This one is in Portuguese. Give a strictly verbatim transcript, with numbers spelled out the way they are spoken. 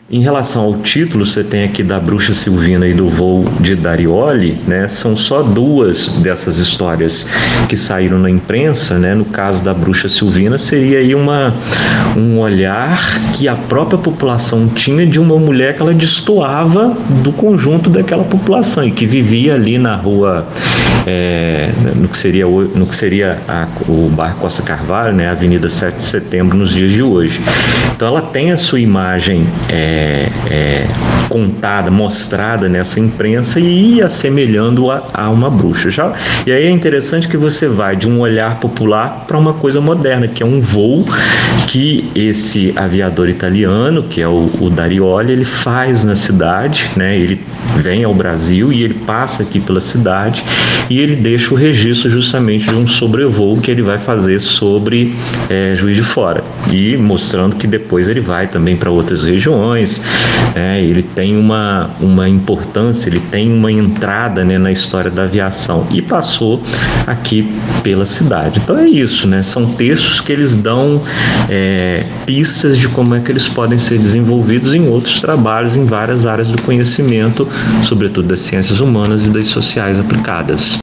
Em relação ao título, você tem aqui da Bruxa Silvina e do Voo de Darioli, né? São só duas dessas histórias que saíram na imprensa, né? No caso da Bruxa Silvina, seria aí uma, um olhar que a própria população tinha de uma mulher que ela destoava do conjunto daquela população e que vivia ali na rua, é, no que seria, no que seria a, o bairro Costa Carvalho, né? A Avenida sete de Setembro, nos dias de hoje. Então ela tem a sua imagem é, É, é, contada, mostrada nessa imprensa e assemelhando a, a uma bruxa. Já, e aí é interessante que você vai de um olhar popular para uma coisa moderna, que é um voo que esse aviador italiano, que é o, o Darioli, ele faz na cidade, né? Ele vem ao Brasil e ele passa aqui pela cidade e ele deixa o registro justamente de um sobrevoo que ele vai fazer sobre é, Juiz de Fora, e mostrando que depois ele vai também para outras regiões. É, ele tem uma, uma importância, ele tem uma entrada, né, na história da aviação e passou aqui pela cidade. Então é isso, né? São textos que eles dão é, pistas de como é que eles podem ser desenvolvidos em outros trabalhos, em várias áreas do conhecimento, sobretudo das ciências humanas e das sociais aplicadas.